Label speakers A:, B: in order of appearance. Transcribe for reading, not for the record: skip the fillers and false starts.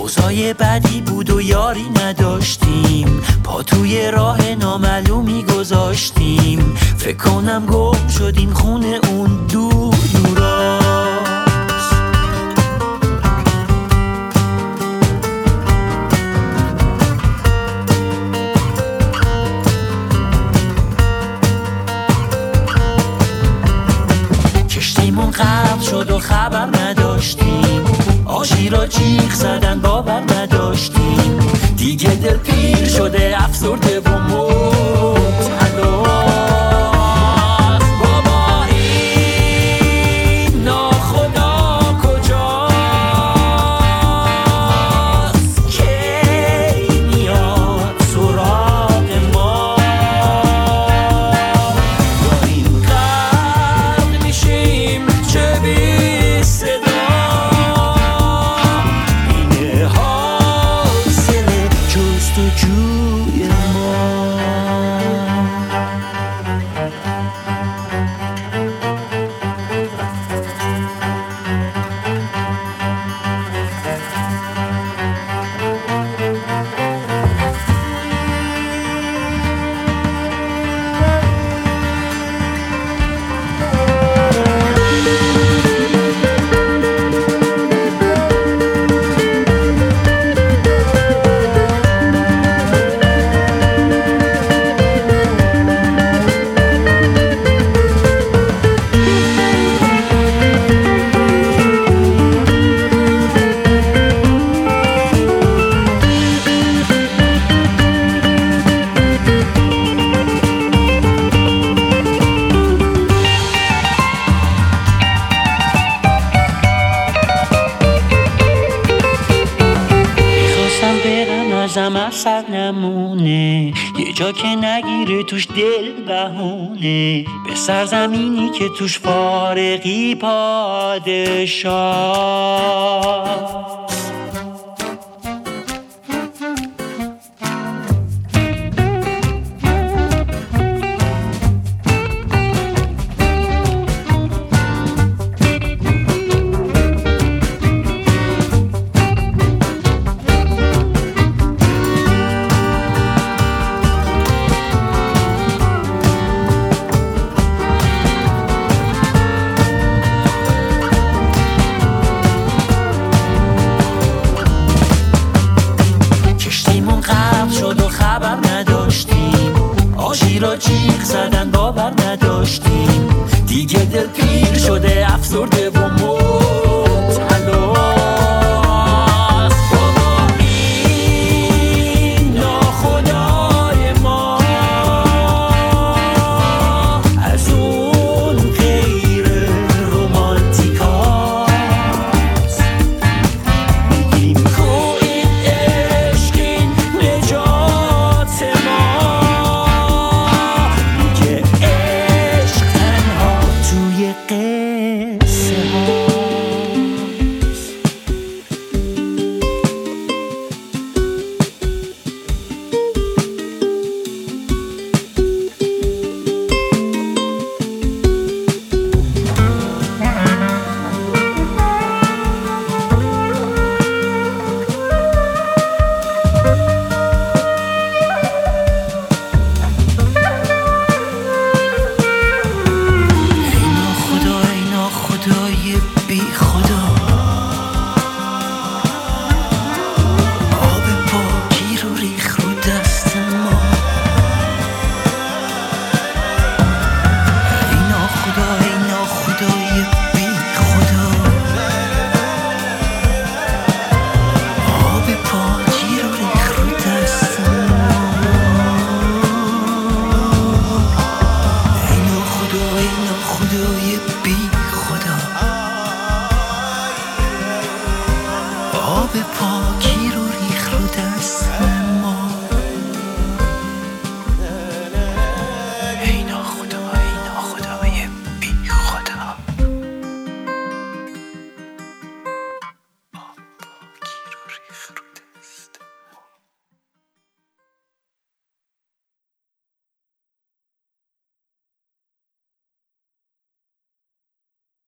A: اوضاع بدی بود و یاری نداشتیم، پا توی راه نامعلومی گذاشتیم. فکر کنم گم شدیم خونه اون دور دوراست. کشتیمون غرق شد و خبر نداشتیم، آژی را جیغ زدن باور نداشتیم. دیگه دل پیر شده افسرده و موت هلاست. بابا این ناخدا کجاست کی میاد سراغ ما؟ داریم غرق میشیم چه بی صدا. ازم اثر نمونه، یه جا که نگیره توش دل بهونه، به سرزمینی که توش فارغی پادشاه. آژی را جیغ زدن باور نداشتیم، دیگه دل پیر شده افسرده و موت هلاست. بابا این ناخدای ما از اون غیر رومانتیکاست. میگیم کو این عشق این نجات ما، بی خدا. آب پاکی رو ریخ رو دست ما. ای ناخدا ای ناخدای بی خدا. آب پاکی رو ریخ رو دست ما. ای ناخدا ای ناخدای بی خدا. آب پاک